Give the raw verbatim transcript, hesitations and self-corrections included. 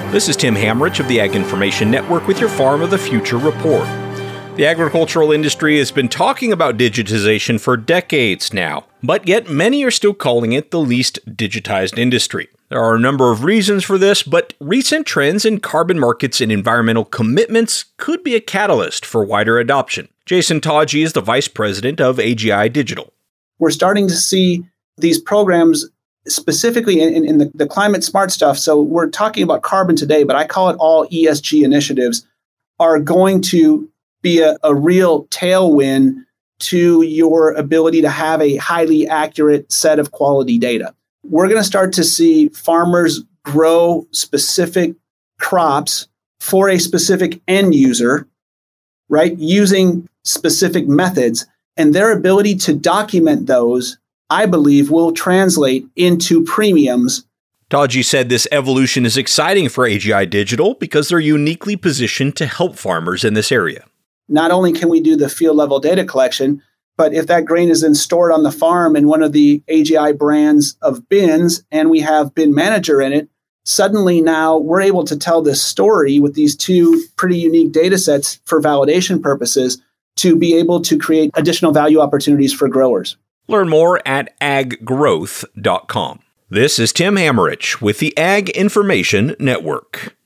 This is Tim Hamrich of the Ag Information Network with your Farm of the Future report. The agricultural industry has been talking about digitization for decades now, but yet many are still calling it the least digitized industry. There are a number of reasons for this, but recent trends in carbon markets and environmental commitments could be a catalyst for wider adoption. Jason Taji is the vice president of A G I Digital. We're starting to see these programs specifically in, in the, the climate smart stuff. So we're talking about carbon today, but I call it all E S G initiatives are going to be a, a real tailwind to your ability to have a highly accurate set of quality data. We're going to start to see farmers grow specific crops for a specific end user, right, using specific methods, and their ability to document those, I believe, will translate into premiums. Taji said this evolution is exciting for A G I Digital because they're uniquely positioned to help farmers in this area. Not only can we do the field level data collection, but if that grain is then stored on the farm in one of the A G I brands of bins and we have Bin Manager in it, suddenly now we're able to tell this story with these two pretty unique data sets for validation purposes to be able to create additional value opportunities for growers. Learn more at ag growth dot com. This is Tim Hamrich with the Ag Information Network.